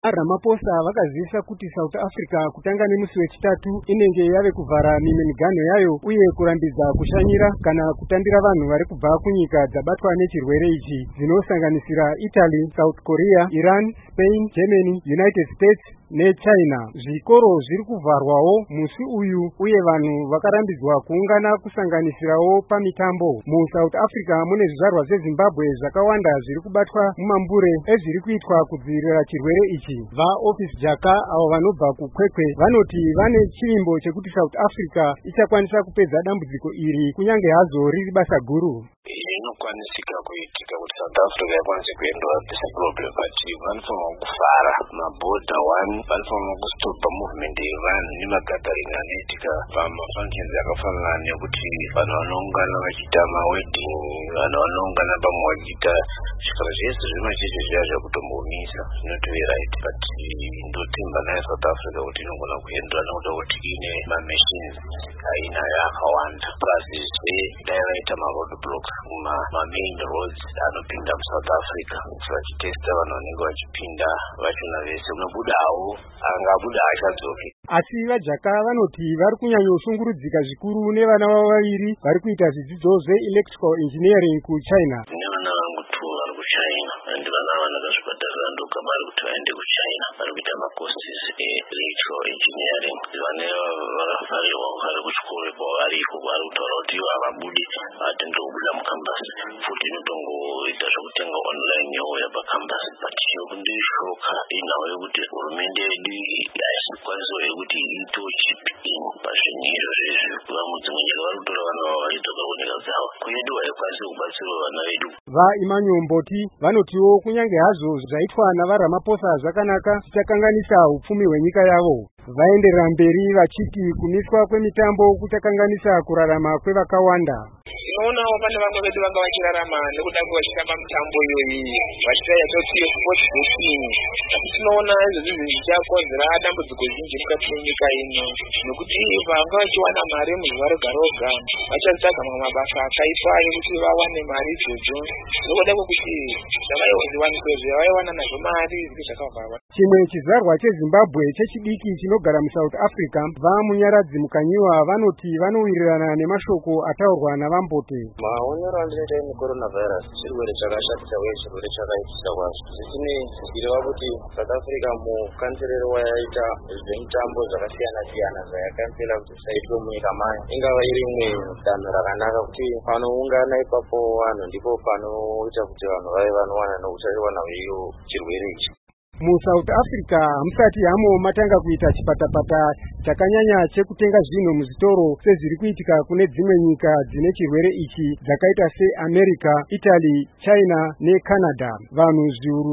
Ramaphosa vakazivisa kuti South Africa kutanga nemusi wechitatu inenge yave kuvhara mimwe miganho yayo uye kurambidza kushanyira kana kutambira vanhu vari kubva kunyika dzabatwa nechirwere ichi dzinosanganisira Italy, South Korea, Iran, Spain, Germany, United States neChina. Zvikoro zviri kuvharwawo musi uyu uye vanhu vakarambidzwa kuungana kusanganisirawo pamitambo. MuSouth Africa mune zvizvarwa zveZimbabwe zvakawanda zviri kubatwa mumambure ezviri kuitwa kudzivirira chirwere ichi. VaOffice Jaka avo vanobva kuKwekwe vanoti vane chivimbo chekuti South Africa ichakwanisa kupedza dambudziko iri kunyange hazo riri basa guru. Inokwanisika kuitika kuti South Africa ikwanise kuendwa this problem, but vanofanirwa kuvhara mabhodha vanofanirwa kustopa movement yevanhu nemagathering anoitika pamafunctions akafanana nekuti vanhu vanoungana vachiita mawedding, vanhu vanoungana pamwe vachiita zvikara zvese zvemacheche zviya zvakutombomisa zvinotoverait, but ndotimba nayo South Africa kuti inogona kuendwa nekuda kuti ine mamachines haina yakawanda, plus dai vaita maroad blocks main roads anopinda muSouth Africa vachitesta vanhu vanenge vachipinda vachona vese unobudawo angabuda achadzoke. Asi vaJaka vanoti vari kunyanyosunguridzika zvikuru nevana vavo vaviri vari kuita zvidzidzo zveelectrical engineering kuChina. Nevana vangu tu vari kuChina andi vana vana vakazvibhadharira ndoga vari kuti vaende kuChina vari kuita macourses electrical engineering. Vane vakavharirwa vari kuchikoro kwavari iko vari kutaura kuti ivo havabudi vatende kubuda mukambasi, futi inotongoita zvekutenga online yauya pakambasi, but kundishoka inhau yekuti hurumende yedu haisikwanisawo yekuti iitewo chipin pazvinhu izvozvo. Vamwe dzimwe nyika vari kutora vana vavo vachidzoka kunyika dzavo, kwedu haikwanisi kubatsirawo vana vedu. VaEmmanuel Mboti vanotiwo kunyange hazvo zvaitwa navaRamaphosa zvakanaka zvichakanganisa upfumi hwenyika yavo. Vaenderera mberi vachiti kumiswa kwemitambo kuchakanganisa kurarama kwevakawanda. Tinoonawo pane vamwe vedu vanga vachirarama nekuda kwevachitamba mitambo iyoyi vachiita yatoti sports betting, asi tinoona izvozvi zvichakonzera dambudziko zhinji mukati menyika ino, nekuti vanga vachiwana mari muzuva roga roga vachazitsvaga mamwe mabasa akaitwa ekuti vawane mari idzodzo, nokuda kwekuti zvavaiwanikwe vaiwana nazvo mari zvinenge zvakavharwa. Chimwe chizvarwa cheZimbabwe chechidiki chinogara muSouth Africa, vaMunyaradzi Mukanyiwa vanoti vanowirirana nemashoko ataurwa navaMbote. Maonero andinoita neCoronavirus chirwere chakashatisa uye chirwere chakaitisa kwazvo. Zvisinei zvireva kuti South Africa mukanzerero wayaita zvemitambo zvakasiyana siyana zvayakansela kuti zvisaitwe munyika mayo, ingava iri imwe danho rakanaka kuti panoungana ipapo vanhu ndipo panoita kuti vanhu vave vanowana nokutarirwana iyo chirwere ichi. MuSouth Africa musati hamo matanga kuita chipatapata chakanyanya chekutenga zvinhu muzvitoro sezviri kuitika kune dzimwe nyika dzine chirwere ichi dzakaita seAmerica, Italy, China neCanada. Vanhu zviuru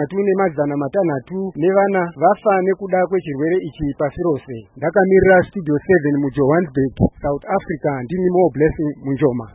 3,600 nevana vafa nekuda kwechirwere ichi pasi rose. Ndakamirira Studio 7 muJohannesburg, South Africa, ndini Mo Blessing Munjoma.